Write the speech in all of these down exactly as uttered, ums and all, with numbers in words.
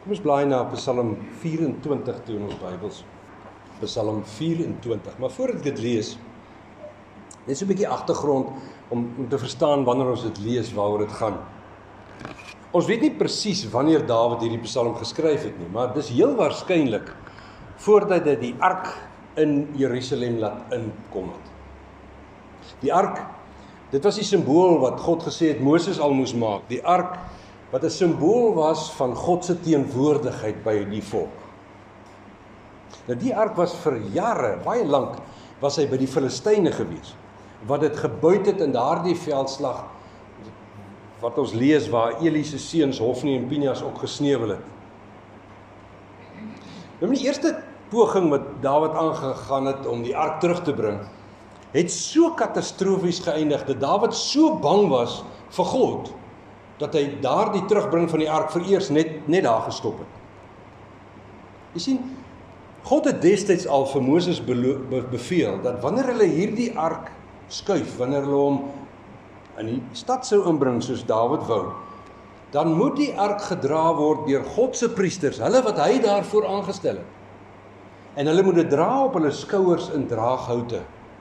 Kom ons blaai na Psalm vyf-en-twintig toe in ons Bybels. Psalm vyf-en-twintig. Maar voordat ek dit lees, net so 'n bietjie agtergrond om, om te verstaan wanneer ons dit lees, waaroor dit gaan. Ons weet nie presies wanneer Dawid hierdie Psalm geskryf het nie, maar dis heel waarskynlik voordat hy die ark in Jerusalem laat inkom het. Die ark, dit was die simbool wat God gesê het Moses al moes maak. Die ark wat 'n simbool was van God se teenwoordigheid by die volk. Nou die ark was vir jare, baie lank, was hy by die Filistyne gewees, wat dit gebuit het in daardie veldslag, wat ons lees waar Eli se seuns Hofni en Pinehas ook gesneuwel het. Nou die eerste poging wat Dawid aangegaan het om die ark terug te bring, het so katastrofies geëindig, dat Dawid so bang was vir God, dat hy daar die terugbring van die ark vereers net, net daar gestop het. Jy sien, God het destyds al vir Moses beveel, dat wanneer hulle hierdie ark skuif, wanneer hulle hom in die stad sou inbring, soos Dawid wou, dan moet die ark gedra word deur God se priesters, hulle wat hy daarvoor aangestel het. En hulle moet dit dra op hulle skouers in draaghoute.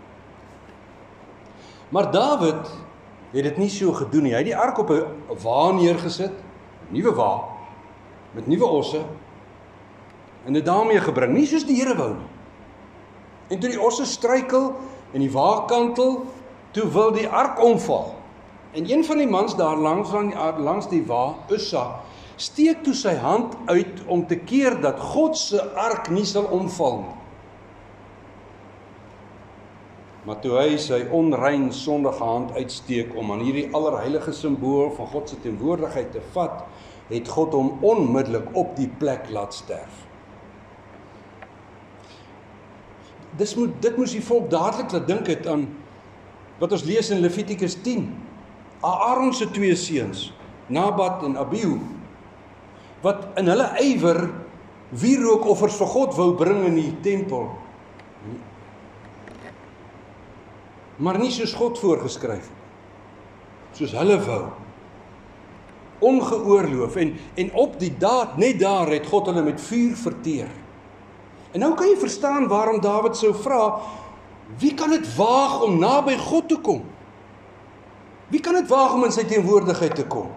Maar Dawid het dit nie so gedoen nie. Hy het die ark op 'n wa neergesit, 'n nuwe wa, met nuwe osse, en dit daarmee gebring, nie soos die Here wou nie. En toe die osse struikel en die wa kantel, toe wil die ark omval. En een van die mans daar langs, langs die wa, Ussa, steek toe sy hand uit om te keer dat God se ark nie sal omval nie. Maar toe hy sy onrein sondige hand uitsteek om aan hierdie allerheilige simbool van God se teenwoordigheid te vat, het God hom onmiddellik op die plek laat sterf. Dis moet, dit moes die volk dadelik laat dink het aan wat ons lees in Levitikus tien. Aaron se twee seuns, Nabat en Abihu, wat in hulle ywer wierookoffers vir God wou bring in die tempel, maar nie soos God voorgeskryf het, soos hulle wou, ongeoorloof, en, en op die daad, net daar het God hulle met vuur verteer. En nou kan jy verstaan waarom Dawid sou vra, wie kan dit waag om naby God te kom? Wie kan dit waag om in sy teenwoordigheid te kom?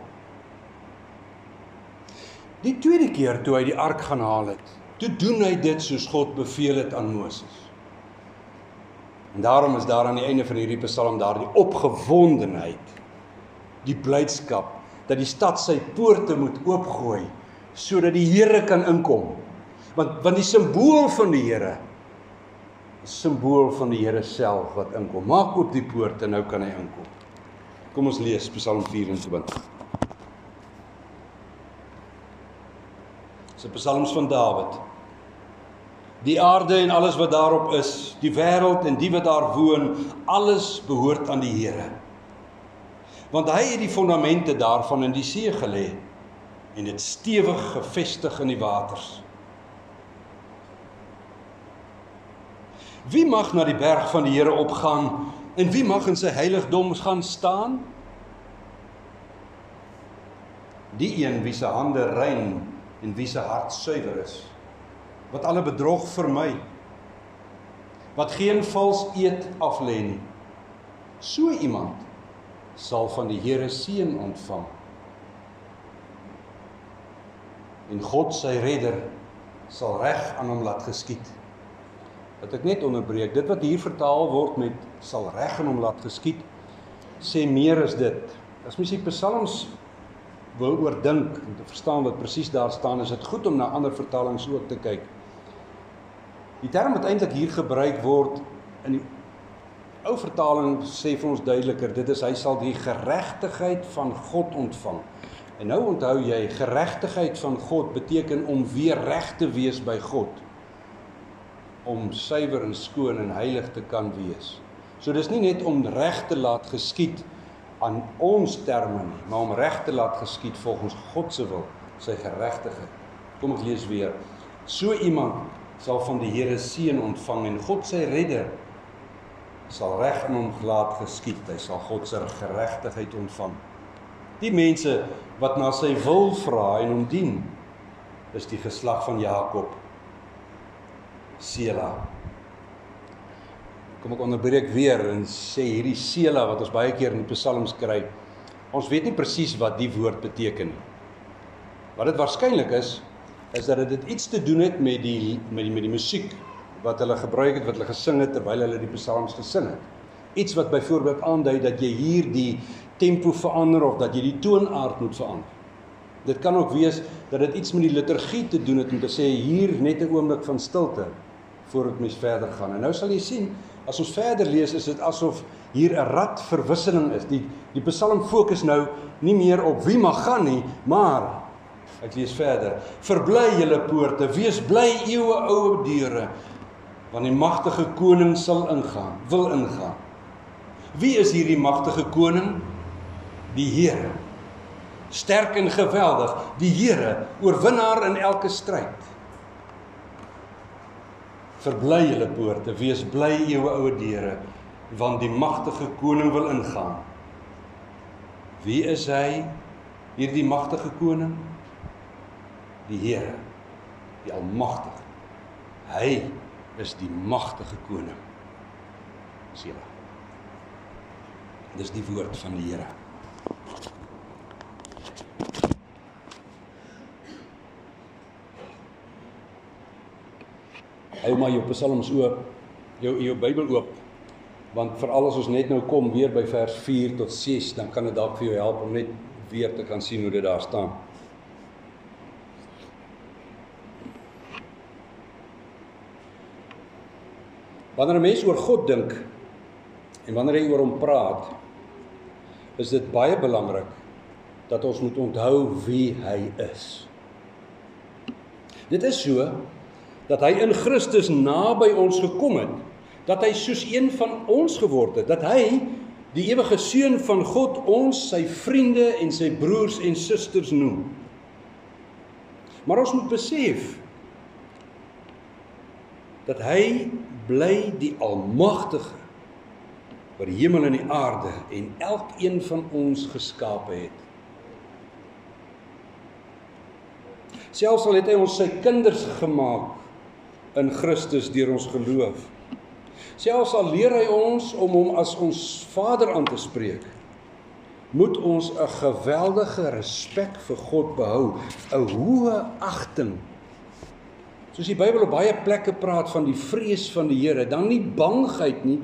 Die tweede keer toe hy die ark gaan haal het, toe doen hy dit soos God beveel het aan Moses. En daarom is daar aan die einde van hierdie Psalm daar die opgewondenheid, die blydskap, dat die stad sy poorte moet oopgooi, sodat die Here kan inkom. Want, want die simbool van die Here, is simbool van die Here self wat inkom. Maak oop die poort en nou kan hy inkom. Kom ons lees Psalm vyf-en-twintig. Dis 'n psalms van Dawid. Die aarde en alles wat daarop is, die wêreld en die wat daar woon, alles behoort aan die Here. Want hy het die fondamente daarvan in die see gelê en dit stewig gevestig in die waters. Wie mag na die berg van die Here opgaan en wie mag in sy heiligdom gaan staan? Die een wie se hande rein en wie se hart suiwer is, wat alle bedrog vermy, wat geen vals eed aflê nie. So iemand sal van die Here seën ontvang. En God sy redder sal reg aan hom laat geskied. Dat ek net onderbreek, dit wat hier vertaal word met sal reg aan hom laat geskied, sê meer as dit. As mens die psalms wil oordink en te verstaan wat presies daar staan, is dit goed om na ander vertalings ook te kyk. Die term wat eintlik hier gebruik word, in die ou vertaling sê vir ons duideliker, dit is hy sal die geregtigheid van God ontvang. En nou onthou jy, geregtigheid van God beteken om weer reg te wees by God, om suiwer en skoon en heilig te kan wees. So dis nie net om reg te laat geskied aan ons terme nie, maar om reg te laat geskied volgens God se wil, sy geregtigheid. Kom ek lees weer. So iemand sal van die Here seën ontvang en God sy redder sal reg aan hom laat geskied. Hy sal God se geregtigheid ontvang. Die mense wat na sy wil vra en hom dien, is die geslag van Jakob. Sela. Kom ek onderbreek weer en sê hierdie Sela wat ons baie keer in die psalms kry, ons weet nie presies wat die woord beteken nie. Wat dit waarskynlik is, is dat dit iets te doen het met die, met die, met die musiek wat hulle gebruik het, wat hulle gesing het terwyl hulle die psalms gesing het. Iets wat byvoorbeeld aandui dat jy hier die tempo verander of dat jy die toonaard moet verander. Dit kan ook wees dat dit iets met die liturgie te doen het om te sê hier net 'n oomblik van stilte voordat mens verder gaan. En nou sal jy sien, as ons verder lees, is dit asof hier 'n radverwisseling is. Die, die psalm fokus nou nie meer op wie mag gaan nie, maar, ek lees verder, verbly julle poorte, wees bly eeue ou deure, want die magtige koning sal ingaan, wil ingaan. Wie is hierdie magtige koning? Die Here. Sterk en geweldig, die Here, oorwinnaar in elke stryd. Verbly julle poorte, wees bly eeue ou deure, want die magtige koning wil ingaan. Wie is hy, hierdie magtige koning? Die Here, die Almagtige. Hy is die magtige koning. Sela. Dis die woord van die Here. Hou maar jou psalms oop, jou, jou Bybel oop, want veral as ons net nou kom weer by vers vier tot ses, dan kan dit dalk vir jou help om net weer te kan sien hoe dit daar staan. Wanneer 'n mens oor God dink, en wanneer hy oor hom praat, is dit baie belangrik dat ons moet onthou wie hy is. Dit is so, dat hy in Christus naby ons gekom het, dat hy soos een van ons geword het, dat hy, die ewige seun van God, ons sy vriende en sy broers en susters noem. Maar ons moet besef, dat hy bly die Almagtige, wat die hemel en die aarde en elkeen van ons geskape het. Selfs al het hy ons sy kinders gemaak in Christus deur ons geloof. Selfs al leer hy ons om hom as ons Vader aan te spreek, moet ons 'n geweldige respek vir God behou, 'n hoë agting. Soos die Bybel op baie plekke praat van die vrees van die Here, dan nie bangheid nie.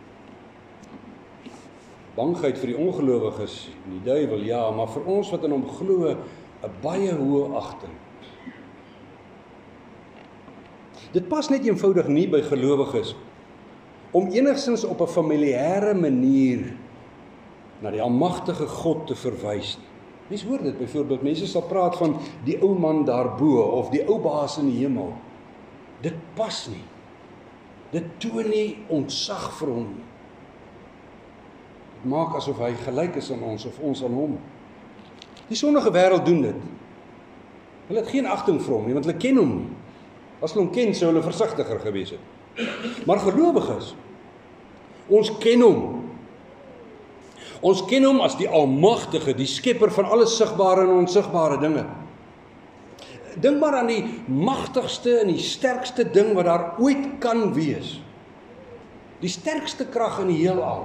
Bangheid vir die ongelowiges, die duiwel, ja, maar vir ons wat in hom glo, 'n baie hoë agting. Dit pas net eenvoudig nie by gelowiges om enigstens op 'n familiêre manier na die almagtige God te verwys nie. Mense hoor dit byvoorbeeld, mense sal praat van die ou man daarbo of die ou baas in die hemel. Dit pas nie. Dit toon nie ontzag vir hom nie. Dit maak asof hy gelyk is aan ons of ons aan hom. Die sondige wêreld doen dit. Hulle het geen agting vir hom nie, want hulle ken hom nie. As hulle hom ken, sou hulle versigtiger gewees het. Maar gelowiges, ons ken hom. Ons ken hom as die Almagtige, die skepper van alle sigbare en onsigbare dinge. Dink maar aan die magtigste en die sterkste ding wat daar ooit kan wees. Die sterkste krag in die heelal.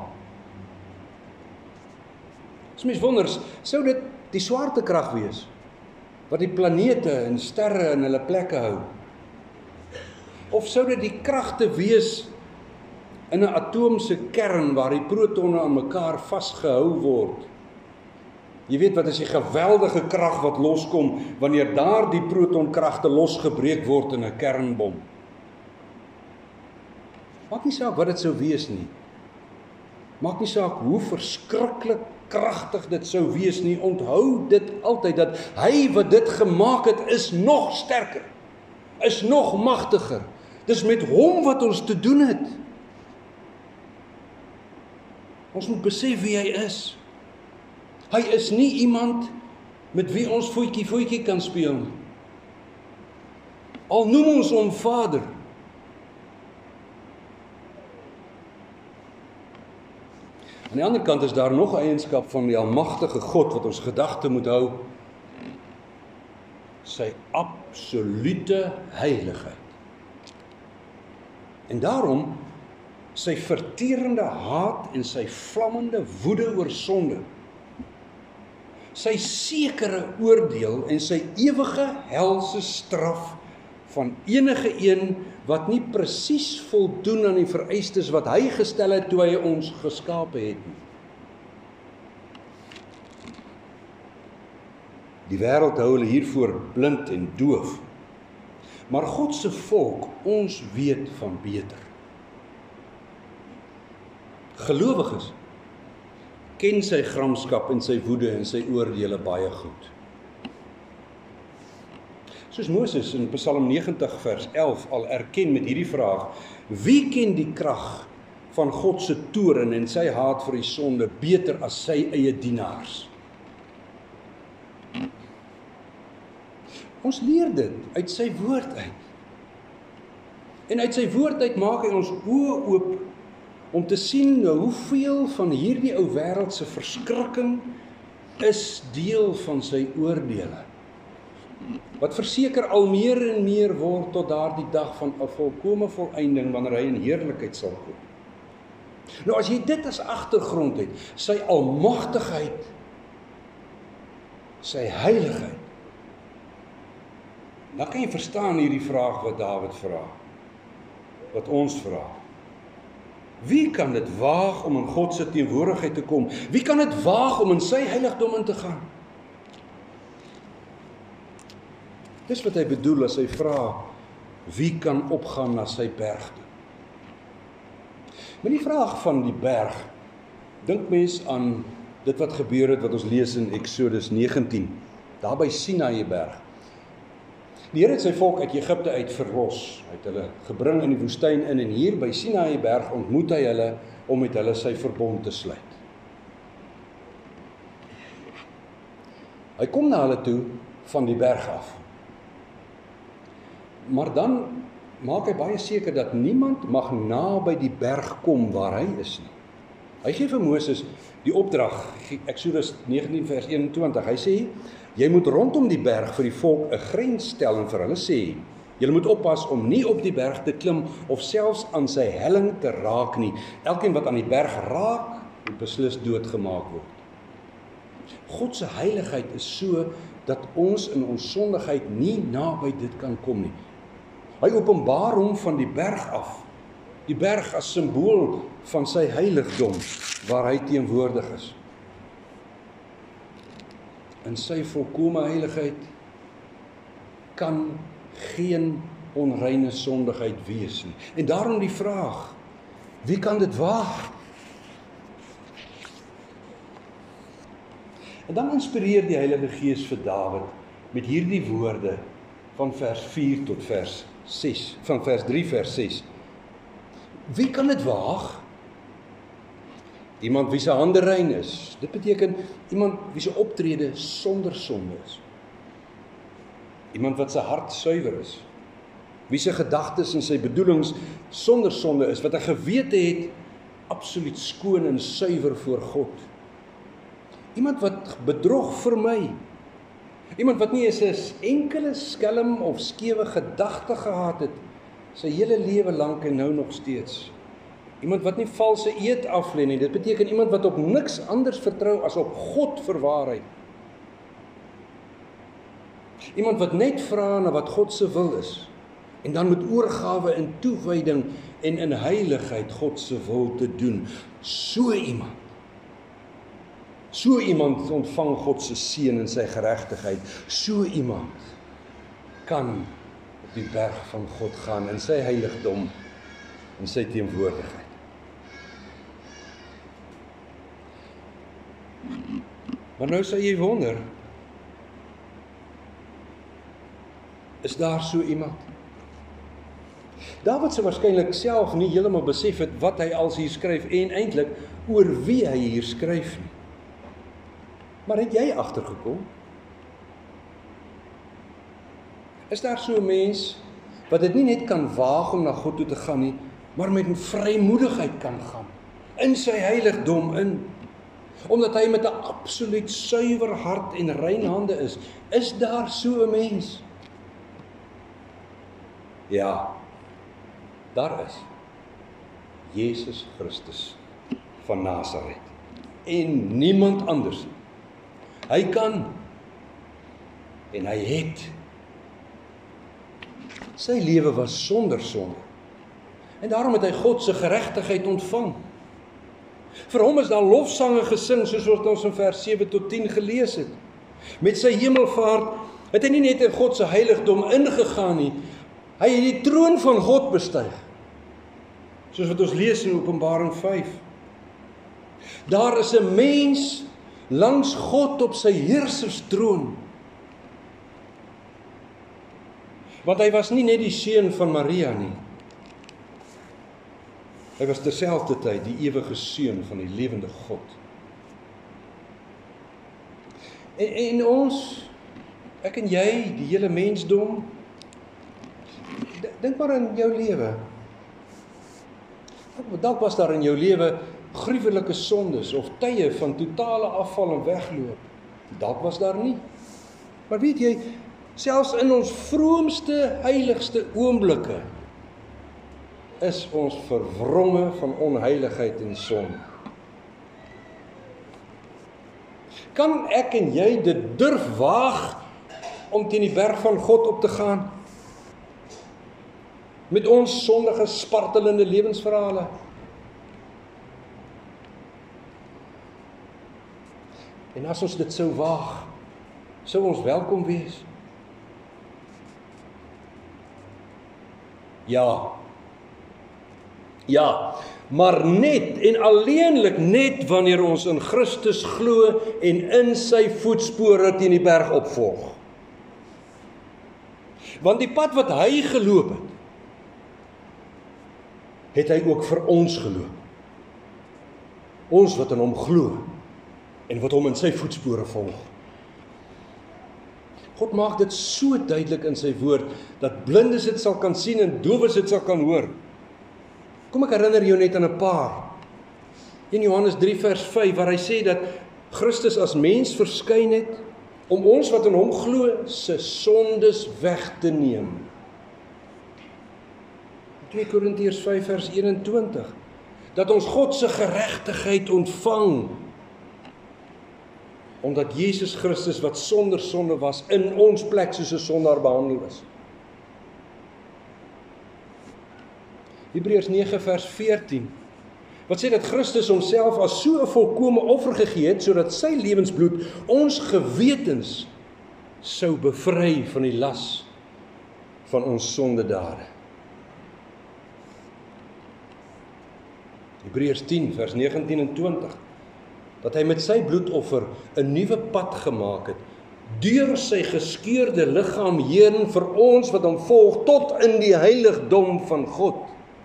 As mens wonders, sou dit die swaartekrag wees, wat die planete en sterre in hulle plekke hou? Of sou dit die kragte wees in 'n atoomse kern waar die protone aan mekaar vasgehou word? Jy weet wat is die geweldige krag wat loskom wanneer daar die protonkragte losgebreek word in 'n kernbom? Maak nie saak wat dit sou wees nie. Maak nie saak hoe verskriklik kragtig dit sou wees nie. Onthou dit altyd dat hy wat dit gemaak het is nog sterker, is nog magtiger. Dis met hom wat ons te doen het. Ons moet besef wie hy is. Hy is nie iemand met wie ons voetjie voetjie kan speel. Al noem ons hom Vader. Aan die ander kant is daar nog 'n eienskap van die almagtige God wat ons gedagte moet hou. sy absolute heiligheid. En daarom sy verterende haat en sy vlammende woede oor sonde, sy sekere oordeel en sy ewige helse straf van enige een wat nie presies voldoen aan die vereistes wat hy gestel het toe hy ons geskape het nie. Die wêreld hou hulle hiervoor blind en doof. Maar God se volk, ons weet van beter. Gelowiges ken sy gramskap en sy woede en sy oordeele baie goed. Soos Moses in Psalm negentig vers elf al erken met hierdie vraag, wie ken die krag van God se toorn en sy haat vir die sonde beter as sy eie dienaars? Ons leer dit uit sy woord uit. En uit sy woord uit maak hy ons oë oop om te sien nou hoeveel van hierdie ou wêreld se verskrikking is deel van sy oordeele. Wat verseker al meer en meer word tot daardie dag van 'n volkomme volëinding wanneer hy in heerlikheid sal kom. Nou as jy dit as agtergrond het, sy almagtigheid, sy heiligheid, dan kan jy verstaan hierdie vraag wat Dawid vra, wat ons vra. Wie kan dit waag om in God se teenwoordigheid te kom? Wie kan dit waag om in sy heiligdom in te gaan? Dis wat hy bedoel as hy vra, wie kan opgaan na sy berg toe? Met die vraag van die berg, dink mens aan dit wat gebeur het wat ons lees in Eksodus negentien, daar by Sinaï berg. Die Here het sy volk uit Egipte uit verlos, hy het hulle gebring in die woestyn in en hier by Sinaï berg ontmoet hy hulle om met hulle sy verbond te sluit. Hy kom na hulle toe van die berg af. Maar dan maak hy baie seker dat niemand mag naby die berg kom waar hy is nie. Hy gee vir Moses die opdrag, Eksodus negentien vers eenentwintig, hy sê, jy moet rondom die berg vir die volk 'n grens stel en vir hulle sê, julle moet oppas om nie op die berg te klim of selfs aan sy helling te raak nie. Elkeen wat aan die berg raak, moet beslis doodgemaak word. God se heiligheid is so dat ons in ons sondigheid nie naby dit kan kom nie. Hy openbaar hom van die berg af, die berg as simbool van sy heiligdom, waar hy teenwoordig is. In sy volkome heiligheid kan geen onreine sondigheid wees nie. En daarom die vraag, wie kan dit waag? En dan inspireer die Heilige Gees vir Dawid met hierdie woorde van vers vier tot vers ses, van vers drie vers ses. Wie kan dit waag? Iemand wie se hande rein is. Dit beteken iemand wie se optrede sonder sonde is. Iemand wat sy hart suiwer is. Wie se gedagtes en sy bedoelings sonder sonde is, wat 'n gewete het absoluut skoon en suiwer voor God. Iemand wat bedrog vermy. Iemand wat nie eens 'n enkele skelm of skewe gedagte gehad het sy hele lewe lank en nou nog steeds. Iemand wat nie valse eed aflê nie. Dit beteken iemand wat op niks anders vertrou as op God vir waarheid. Iemand wat net vra na wat God se wil is en dan met oorgawe en toewyding en in heiligheid God se wil te doen. So iemand. So iemand ontvang God se seën en sy geregtigheid. So iemand kan op die berg van God gaan in sy heiligdom en sy teenwoordigheid. Maar nou sal jy wonder, is daar so iemand? Dawid sou waarskynlik self nie heeltemal besef het wat hy als hier skryf en eintlik oor wie hy hier skryf nie. Maar het jy agtergekom? Is daar so 'n mens wat dit nie net kan waag om na God toe te gaan nie, maar met vrymoedigheid kan gaan, in sy heiligdom in, Omdat hy met 'n absoluut suiwer hart en rein hande is. Is daar so 'n mens? Ja, daar is. Jesus Christus van Nasaret. En niemand anders. Hy kan en hy het. Sy lewe was sonder sonde. En daarom het hy God se geregtigheid ontvang. Vir hom is daar lofsange gesing, soos wat ons in vers sewe tot tien gelees het. Met sy hemelvaart het hy nie net in God se heiligdom ingegaan nie, hy het die troon van God bestyg. Soos wat ons lees in Openbaring vyf. Daar is 'n mens langs God op sy heerserstroon. Want hy was nie net die seun van Maria nie. Hy was terselfdertyd die ewige seun van die lewende God. En, en ons, ek en jy, die hele mensdom, dink maar in jou lewe. Dalk was daar in jou lewe gruwelike sondes of tye van totale afval en wegloop. Dalk was daar nie. Maar weet jy, selfs in ons vroomste, heiligste oomblikke is ons verwronge van onheiligheid en sonde. Kan ek en jy dit durf waag om teen die berg van God op te gaan? Met ons sondige, spartelende lewensverhale? En as ons dit sou waag, sou ons welkom wees? Ja. Ja, maar net en alleenlik net wanneer ons in Christus glo en in sy voetspore teen die berg opvolg. Want die pad wat hy geloop het, het hy ook vir ons geloop. Ons wat in hom glo en wat hom in sy voetspore volg. God maak dit so duidelik in sy woord, dat blindes dit sal kan sien en dowes dit sal kan hoor. Kom ek herinner jou net aan 'n paar. In Johannes drie vers vyf, waar hy sê dat Christus as mens verskyn het, om ons wat in hom glo, se sondes weg te neem. twee Korintiërs vyf vers eenentwintig, dat ons God se geregtigheid ontvang, omdat Jesus Christus wat sonder sonde was, in ons plek soos 'n sondaar behandel is. Hebreërs nege vers veertien, wat sê dat Christus homself as so 'n volkome offer gegee het, sodat sy lewensbloed ons gewetens sou bevry van die las van ons sondedade. Hebreërs tien vers negentien en twintig, dat hy met sy bloedoffer 'n nuwe pad gemaak het, deur sy geskeurde liggaam heen vir ons wat hom volg, tot in die heiligdom van God.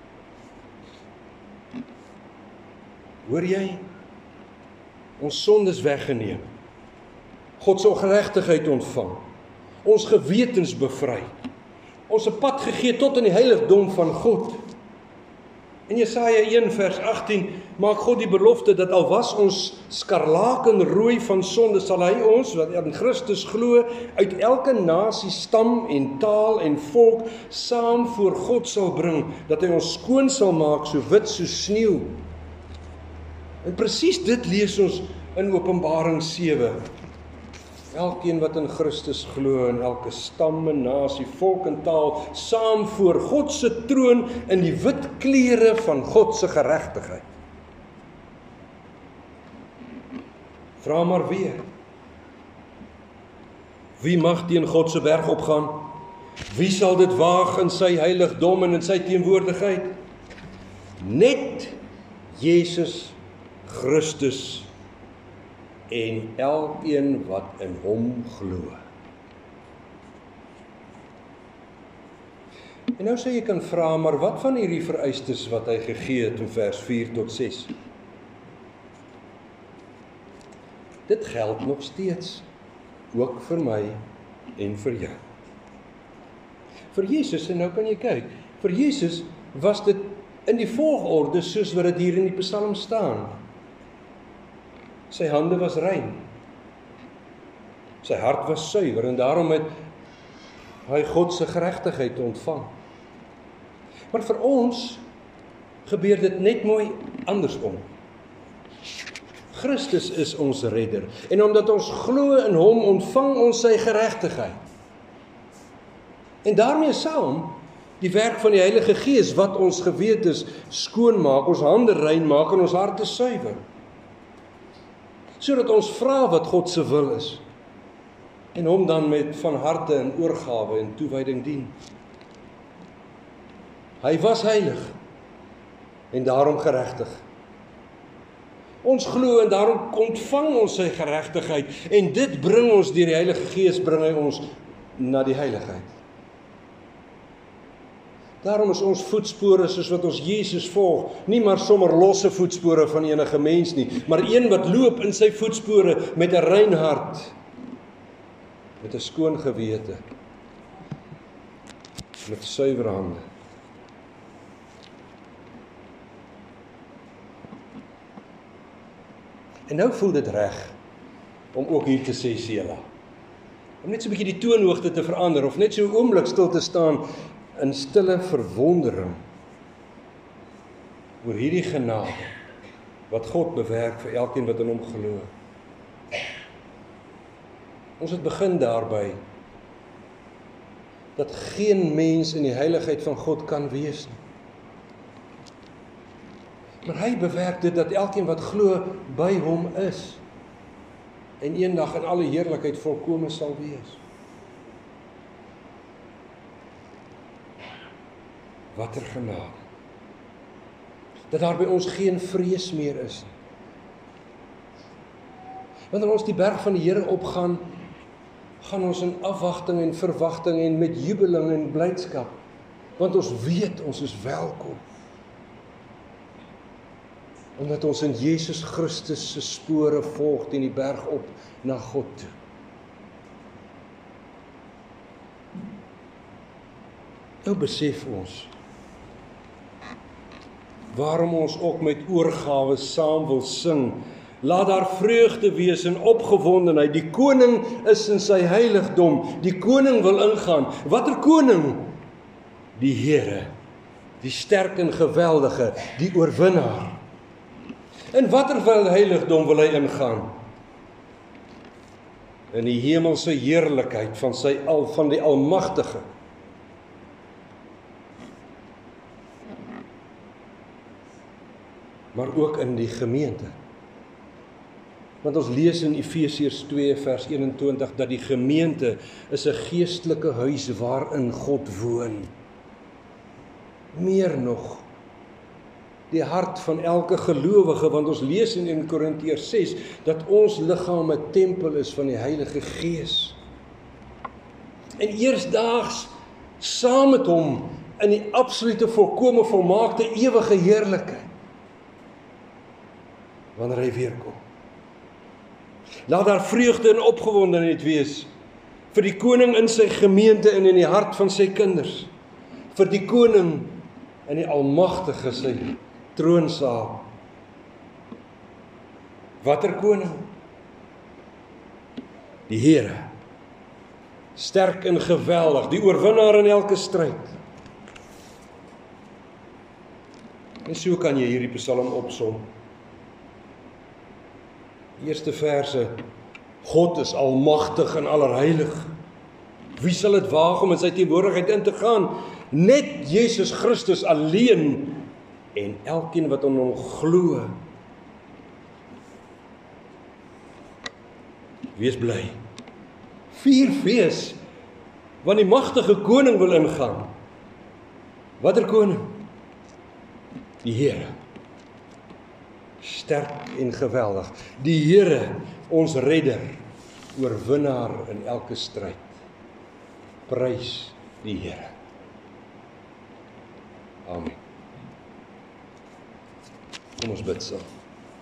Hoor jy? Ons sondes weggeneem. God se geregtigheid ontvang. Ons gewetens bevry. Ons 'n pad gegee tot in die heiligdom van God. In Jesaja een vers agttien maak God die belofte dat al was ons skarlakenrooi van sonde, sal hy ons, wat in Christus glo, uit elke nasie, stam en taal en volk saam voor God sal bring, dat hy ons skoon sal maak, so wit soos sneeu. En presies dit lees ons in Openbaring sewe. Elkeen wat in Christus glo, in elke stam en nasie, volk en taal, saam voor God se troon in die wit klere van God se geregtigheid. Vra maar weer. Wie mag teen God se berg opgaan? Wie sal dit waag in sy heiligdom en in sy teenwoordigheid? Net Jesus Christus en elkeen wat in hom glo. En nou sê jy kan vra, maar wat van hierdie vereistes wat hy gegee het in vers vier tot ses? Dit geld nog steeds, ook vir my en vir jou. Vir Jesus, en nou kan jy kyk, vir Jesus was dit in die volgorde soos wat dit hier in die Psalm staan. Sy hande was rein. Sy hart was suiwer en daarom het hy God se geregtigheid ontvang. Maar vir ons gebeur dit net mooi andersom. Christus is ons redder en omdat ons glo in hom ontvang ons sy geregtigheid. En daarmee saam die werk van die Heilige Gees wat ons gewetes skoon maak, ons hande rein maak en ons harte suiwer. Sodat ons vra wat God se wil is en hom dan met van harte en oorgawe en toewyding dien. Hy was heilig en daarom geregtig. Ons glo en daarom ontvang ons sy geregtigheid en dit bring ons deur die Heilige Gees bring hy ons na die heiligheid. Daarom is ons voetspore soos wat ons Jesus volg, nie maar sommer losse voetspore van enige mens nie, maar een wat loop in sy voetspore met 'n rein hart, met 'n skoon gewete, met suiwer hande. En nou voel dit reg om ook hier te sê Sela. Om net so 'n bietjie die toonhoogte te verander of net so 'n oomblik stil te staan in stille verwondering oor hierdie genade wat God bewerk vir elkeen wat in hom glo. Ons het begin daarby dat geen mens in die heiligheid van God kan wees nie. Maar hy bewerk dit dat elkeen wat glo by hom is en eendag in alle heerlikheid volkome sal wees. Watter genade. Dat daar by ons geen vrees meer is nie. Wanneer ons die berg van die Here opgaan, gaan ons in afwagting en verwagting en met jubeling en blydskap, want ons weet ons is welkom. Omdat ons in Jesus Christus se spore volg teen die berg op na God toe. Nou besef ons waarom ons ook met oorgawe saam wil sing. Laat daar vreugde wees en opgewondenheid. Die koning is in sy heiligdom. Die koning wil ingaan. Watter koning? Die Here, die sterk en geweldige, die oorwinnaar. In watter heiligdom wil hy ingaan? In die hemelse heerlikheid van sy al van die Almagtige. Maar ook in die gemeente. Want ons lees in Efesiërs twee vers eenentwintig dat die gemeente is 'n geestelike huis waarin God woon. Meer nog, die hart van elke gelowige, want ons lees in Eerste Korintiërs ses dat ons liggaam 'n tempel is van die Heilige Gees. En eersdaags saam met hom in die absolute volkome volmaakte ewige heerlikheid. Wanneer hy weer kom. Laat daar vreugde en opgewondenheid wees vir die koning in sy gemeente en in die hart van sy kinders. Vir die koning in die Almagtige sy troonsaal. Watter koning? Die Here. Sterk en geweldig, die oorwinnaar in elke stryd. En so kan jy hierdie Psalm opsom. Eerste verse, God is almagtig en allerheilig. Wie sal dit waag om in sy teenwoordigheid in te gaan? Net Jesus Christus alleen en elkeen wat aan hom glo. Wees bly. Vier fees, want die magtige koning wil ingaan. Watter koning? Die Here. Sterk en geweldig. Die Here, ons redder, oorwinnaar in elke stryd. Prys die Here. Amen. Kom ons bid saam.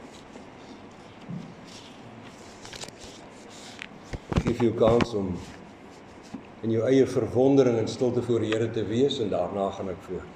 Geef jou kans om in jou eie verwondering en stilte voor die Here te wees en daarna gaan ek voort.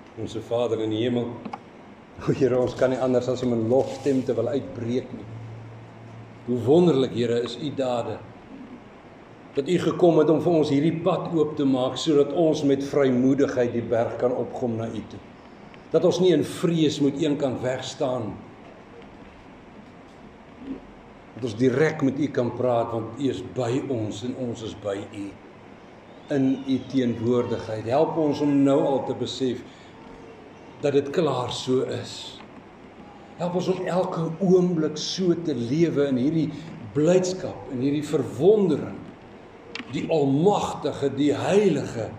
Onse Vader in die hemel, o Here, ons kan nie anders as om 'n lofstem te wil uitbreek nie. Hoe wonderlik, Here, is U dade. Dat U gekom het om vir ons hierdie pad oop te maak, sodat ons met vrymoedigheid die berg kan opkom na U toe. Dat ons nie in vrees moet een kant wegstaan. Dat ons direk met U kan praat, want U is by ons en ons is by U. In U teenwoordigheid. Help ons om nou al te besef dat dit klaar so is. Help ons om elke oomblik so te lewe in hierdie blydskap, in hierdie verwondering. Die Almagtige, die Heilige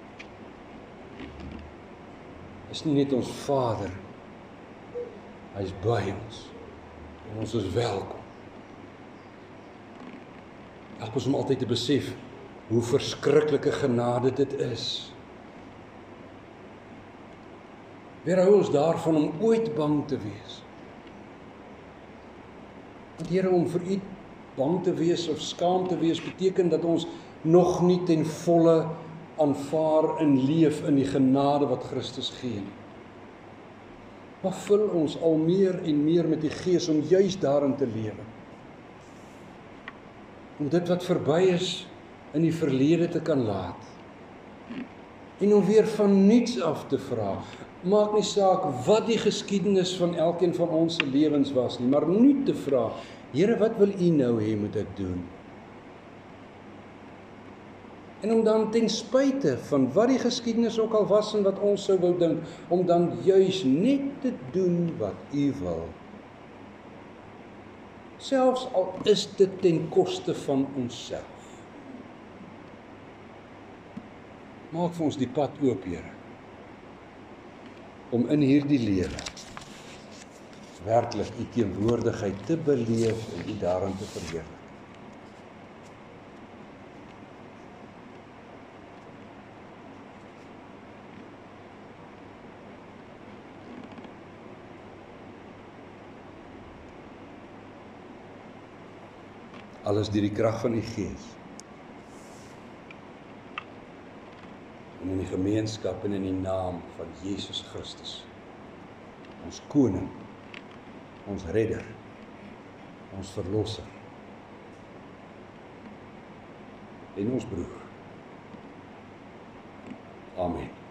is nie net ons Vader, hy is by ons en ons is welkom. Help ons om altyd te besef hoe verskriklike genade dit is. Weerhou ons daarvan om ooit bang te wees. Want Here, om vir U bang te wees of skaam te wees, beteken dat ons nog nie ten volle aanvaar en leef in die genade wat Christus gee nie. Maar vul ons al meer en meer met die Gees om juis daarin te lewe. Om dit wat verby is in die verlede te kan laat. En om weer van niets af te vra. Maak nie saak wat die geskiedenis van elkeen van ons se lewens was nie, maar nie te vra, Here, wat wil U nou hê moet ek doen? En om dan ten spyte van wat die geskiedenis ook al was en wat ons sou wou dink, om dan juis net te doen wat U wil. Selfs al is dit ten koste van onsself. Maak vir ons die pad oop, Here, om in hierdie lewe werklik U teenwoordigheid te beleef en U daarin te verheerlik. Alles deur die krag van U Gees. En in die gemeenskap en in die naam van Jesus Christus, ons koning, ons redder, ons verlosser en ons broer. Amen.